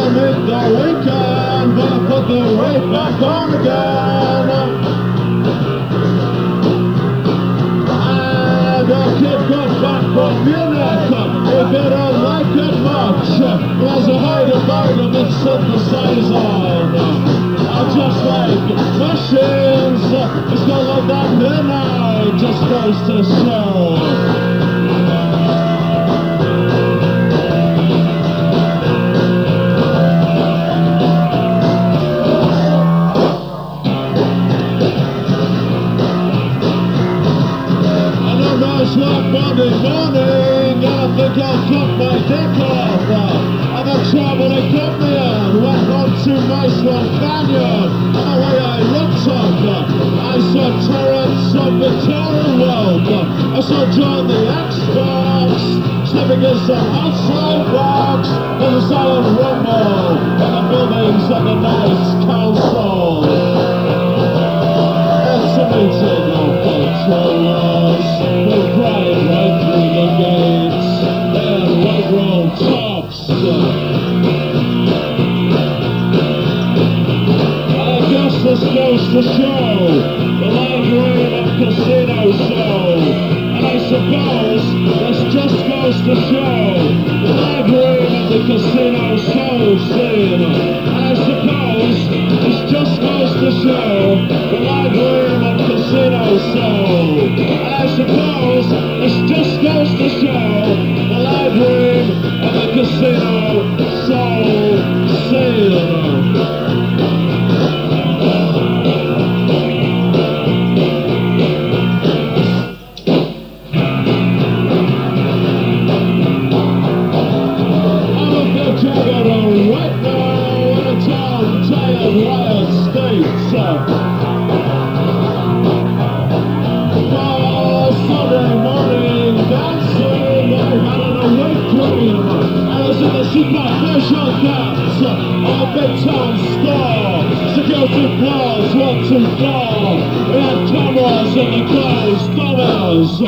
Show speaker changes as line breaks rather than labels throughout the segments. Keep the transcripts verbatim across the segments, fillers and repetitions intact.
gonna make the weekend, gonna put the weight back on again. And a kid got back from Munich, he didn't like it much. There's a hiding vitamin synthesizer. Just like machines, it's not like that here now, it just goes to show. And a nice like Monday morning, and I think I'll cut my dick off. And the trouble they got me in went on to Maceland Canyon. And the way I looked up, I saw Terrence of the Terror World. I saw John the Xbox, slipping in some outside box. There's a silent rumble in the buildings of the Knights Council. It's a meeting of controllers who cried right through the gates in white-rolled tops. This goes to show the Library of Casino show. And I suppose this just goes to show the Library of the Casino show scene. And I suppose this just goes to show the Library of Casino show. And I suppose this just goes to show the Library of the Casino show scene. Security claws, one, two, four. We had cameras in the closed doors.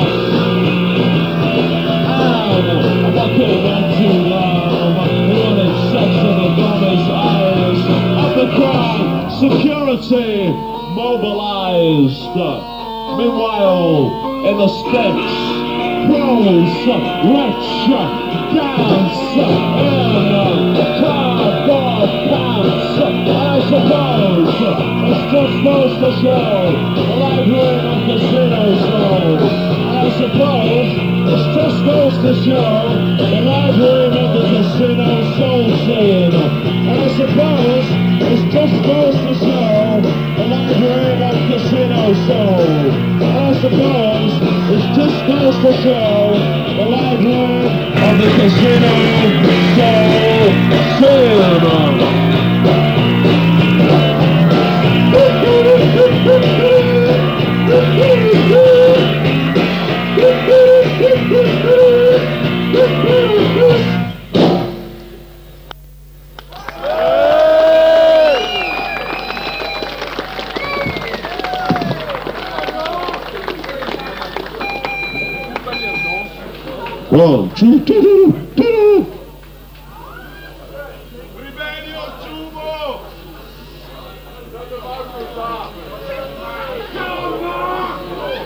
And I'm not getting that too loud. We wanted sex in the daughter's eyes. Up the crowd, security mobilized. Meanwhile, in the sticks, pros, rich, dance in cardboard pants. I suppose it's just goes to show the Library of Casino show. I suppose it's just goes to show the Library of the Casino show scene. I suppose it's just goes to show the Library of Casino show. I suppose it just goes to show the Library of the Casino show scene. One, two, two, two, two.
Ribeiro Chubo!